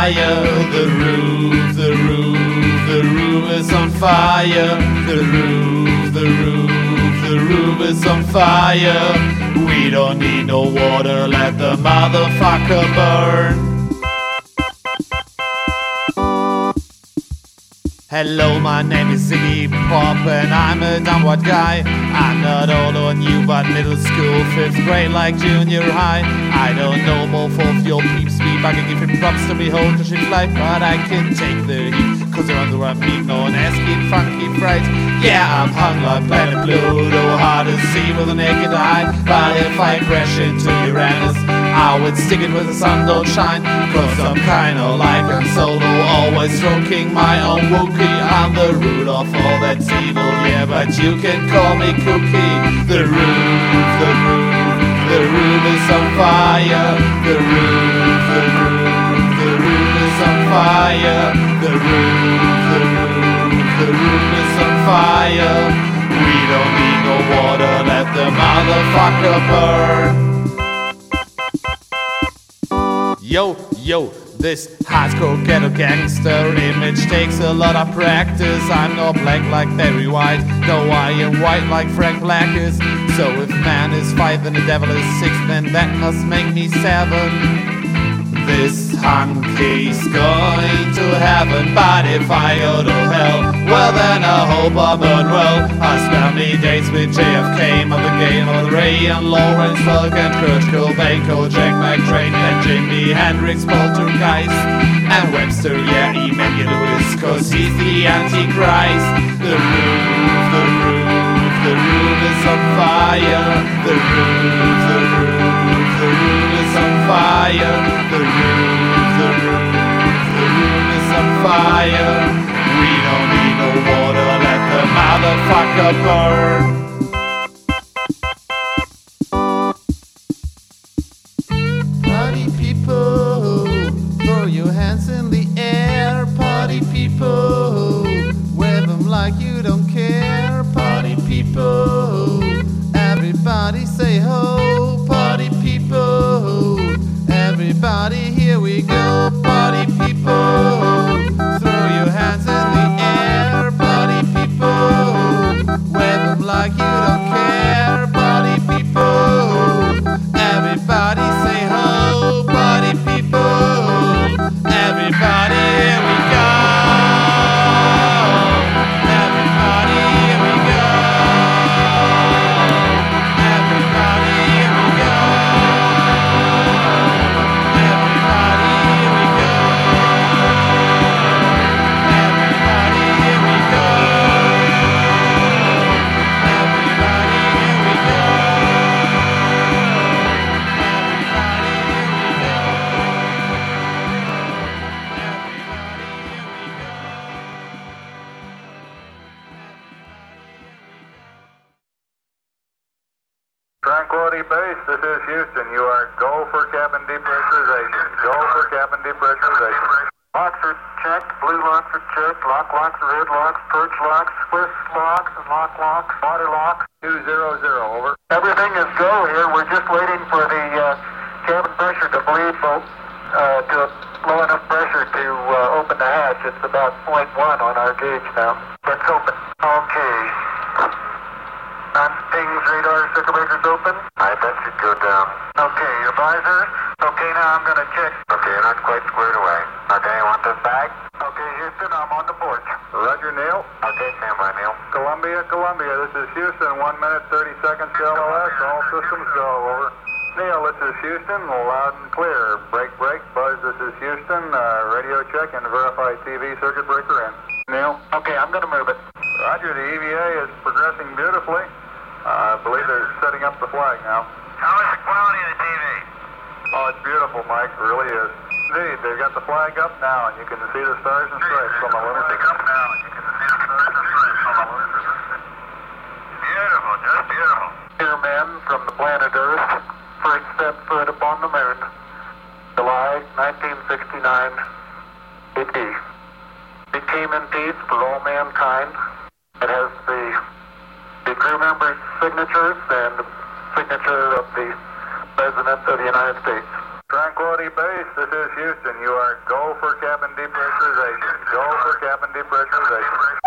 fire. The roof, the roof, the roof is on fire. The roof, the roof, the roof is on fire. We don't need no water, let the motherfucker burn. Hello, my name is Ziggy Pop and I'm a downward guy. I'm not old or new, but middle school, 5th grade like junior high. I don't know more of your peeps speak. I can give him props to behold the ship's life, but I can take the heat, cause they're under a meat known as Kid Funky Fright. Yeah, I'm hung like planet Pluto, hard to see with a naked eye. But if I crash into Uranus, I would stick it where the sun don't shine. Cause I'm kinda like Han Solo, always stroking my own Wookiee. I'm the root of all that's evil, yeah, but you can call me Cookie. The roof, the roof, the roof is on fire. The roof, the roof, the roof is on fire. The roof, the roof, the roof is on fire. We don't need no water, let the motherfucker burn. Yo, yo, this hardcore ghetto gangster image takes a lot of practice. I'm not black like Barry White, though I am white like Frank Black is. So if man is 5 and the devil is 6, then that must make me 7. This hunky's going to heaven, but if I go to hell, well then I hope I burn well. I spent me days with JFK, Mother Gay, Mother Ray, and Lawrence Welk, and Kurt Cobain, Jack McTrain, and Jimi Hendrix, Poltergeist, and Webster, yeah, Emmanuel Lewis, cause he's the Antichrist. The roof, the roof, the roof is on fire. The roof, the roof, the roof is on fire. The roof, the roof, the roof is on fire. We don't need no water, let the motherfucker burn. Party people, throw your hands in the air. Party people, wave them like you don't care. Party people, everybody say ho. Party people, everybody here we go. Party people, throw your hands in the air. Party people, wave them like you don't care. Party people, everybody say ho. Party people, everybody here we go. Everybody here we go. Everybody here we go. Everybody here we go. Everybody here we go. Everybody here we go. Tranquility Base, this is Houston. You are go for cabin depressurization. Go for cabin depressurization. Locks are checked, blue locks are checked, lock locks, red locks, perch locks, Swiss locks, and lock locks, water locks, 200, over. Everything is go here. We're just waiting for the cabin pressure to bleed to low enough pressure to open the hatch. It's about 0.1 on our gauge now. It's open. Okay. Pings, radar, circuit breakers open. I bet you'd go down. Okay, your visors. Okay, now I'm going to check. Okay, you're not quite squared away. Okay, you want this back? Okay, Houston, I'm on the porch. Roger, Neil. Okay, stand by, Neil. Columbia, this is Houston. 1 minute, 30 seconds to LOS. All systems go, over. Neil, this is Houston. Loud and clear. Break, Buzz, this is Houston. Radio check and verify TV circuit breaker in. Neil? Okay, I'm going to move it. Roger, the EVA is progressing beautifully. I believe they're setting up the flag now. How is the quality of the TV? Oh, it's beautiful, Mike. It really is. Indeed, they've got the flag up now, and you can see the stars and stripes on the lunar system. Up now, and you can see the stars and stripes on the lunar system. Beautiful, just beautiful. Here, men from the planet Earth, first step foot upon the moon, July 1969 AD. Became indeed for all mankind. It has the crew members' signatures and the signature of the President of the United States. Tranquility Base, this is Houston. You are go for cabin depressurization. Go for cabin depressurization.